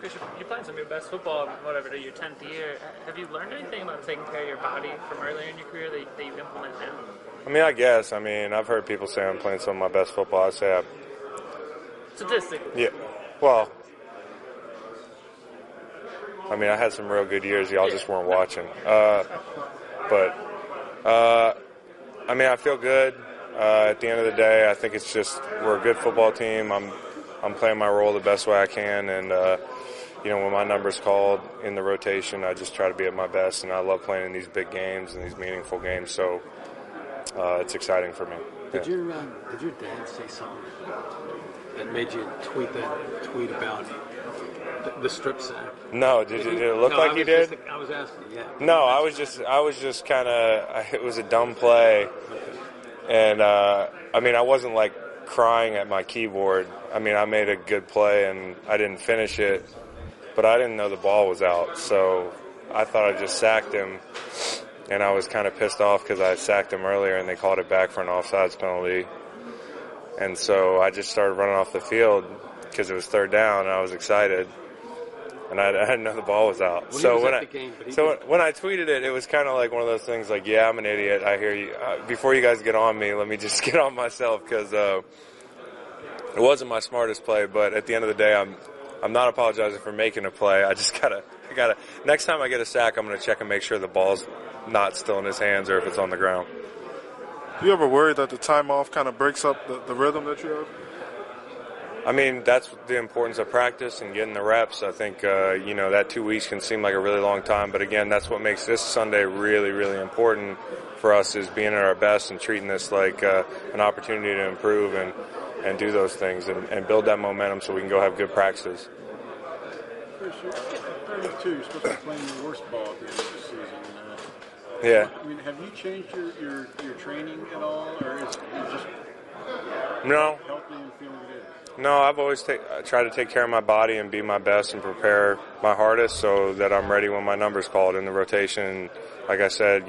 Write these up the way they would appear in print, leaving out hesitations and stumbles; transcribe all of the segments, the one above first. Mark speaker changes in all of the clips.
Speaker 1: Chris, you're playing some of your best football, whatever, to your 10th year. Have you learned anything about taking care of your body from earlier in your career that you implement now?
Speaker 2: I mean, I guess. I mean, I've heard people say I'm playing some of my best football. I say
Speaker 1: Statistically.
Speaker 2: yeah. Well, I mean, I had some real good years. Y'all just weren't watching. I mean, I feel good. At the end of the day, I think it's just we're a good football team. I'm playing my role the best way I can, and when my number's called in the rotation, I just try to be at my best. And I love playing in these big games and these meaningful games. So it's exciting for me.
Speaker 3: Did your dad say something that made you tweet about the strip sack?
Speaker 2: No, did it look like he did?
Speaker 3: I was asking. Yeah.
Speaker 2: No, I was just kind of. It was a dumb play, and I mean, I wasn't like crying at my keyboard. I mean, I made a good play and I didn't finish it, but I didn't know the ball was out, so I thought I just sacked him, and I was kind of pissed off because I sacked him earlier and they called it back for an offsides penalty, and so I just started running off the field because it was third down and I was excited. And I didn't know the ball was out.
Speaker 3: Well,
Speaker 2: when I tweeted it, it was kind of like one of those things like, yeah, I'm an idiot. I hear you. Before you guys get on me, let me just get on myself because it wasn't my smartest play. But at the end of the day, I'm not apologizing for making a play. I just gotta. Next time I get a sack, I'm gonna check and make sure the ball's not still in his hands or if it's on the ground.
Speaker 4: Do you ever worry that the time off kind of breaks up the rhythm that you have?
Speaker 2: I mean, that's the importance of practice and getting the reps. I think, that 2 weeks can seem like a really long time. But, again, that's what makes this Sunday really, really important for us is being at our best and treating this like an opportunity to improve and do those things and build that momentum so we can go have good practices.
Speaker 5: Chris, you're 32. You're supposed to be playing your worst ball at the end of the season.
Speaker 2: Yeah.
Speaker 5: I mean, have you changed your training at all, or is it just
Speaker 2: No.
Speaker 5: healthy and feeling good?
Speaker 2: No, I've always tried to take care of my body and be my best and prepare my hardest so that I'm ready when my number's called in the rotation. Like I said,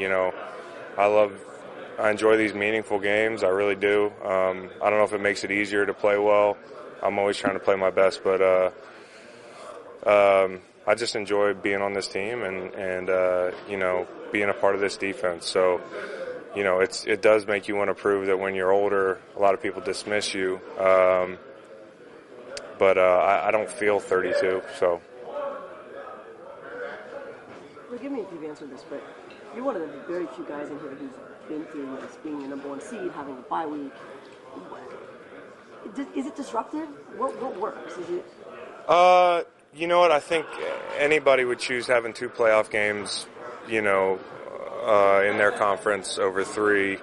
Speaker 2: I enjoy these meaningful games. I really do. I don't know if it makes it easier to play well. I'm always trying to play my best, but I just enjoy being on this team and being a part of this defense. So, it does make you want to prove that when you're older, a lot of people dismiss you. But I don't feel 32, so.
Speaker 6: Forgive me if you've answered this, but you're one of the very few guys in here who's been through this, being the number one seed, having a bye week. Is it disruptive? What works? Is it?
Speaker 2: You know what? I think anybody would choose having 2 playoff games, in their conference over 3.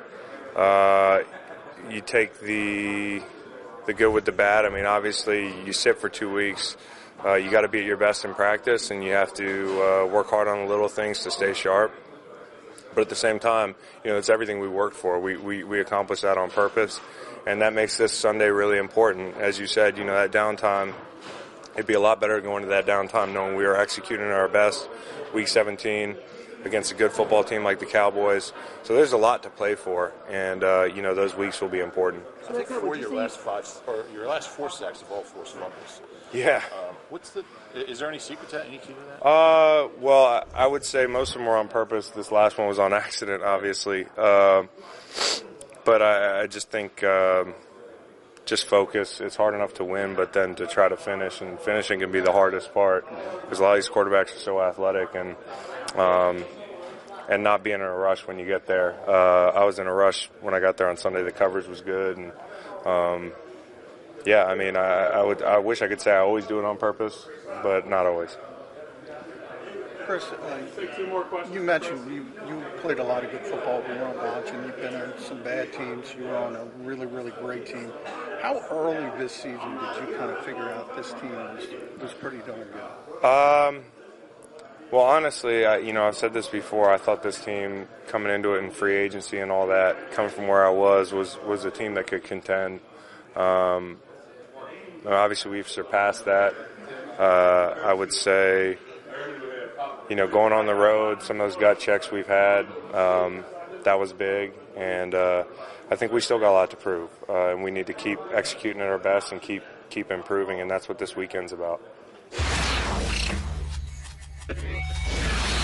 Speaker 2: You take the good with the bad. I mean, obviously, you sit for 2 weeks. You got to be at your best in practice, and you have to work hard on the little things to stay sharp. But at the same time, it's everything we worked for. We accomplished that on purpose, and that makes this Sunday really important. As you said, that downtime, it'd be a lot better going to that downtime knowing we are executing at our best. Week 17 against a good football team like the Cowboys. So there's a lot to play for, and those weeks will be important.
Speaker 7: I think your last 4 sacks have all forced fumbles.
Speaker 2: Yeah.
Speaker 7: Is there any secret to that? Any key to that?
Speaker 2: Well, I would say most of them were on purpose. This last one was on accident, obviously. But I just think just focus. It's hard enough to win, but then to try to finish, and finishing can be the hardest part because a lot of these quarterbacks are so athletic and not being in a rush when you get there. I was in a rush when I got there on Sunday. The coverage was good, and I mean, I wish I could say I always do it on purpose, but not always.
Speaker 8: Chris, you mentioned you played a lot of good football we weren't watching. You've been on some bad teams. You were on a really, really great team. How early this season did you kind of figure out this team was pretty darn good?
Speaker 2: Well, honestly, I've said this before. I thought this team coming into it in free agency and all that, coming from where I was a team that could contend. Obviously, we've surpassed that. I would say, going on the road, some of those gut checks we've had, that was big. And I think we still got a lot to prove. And we need to keep executing at our best and keep improving, and that's what this weekend's about.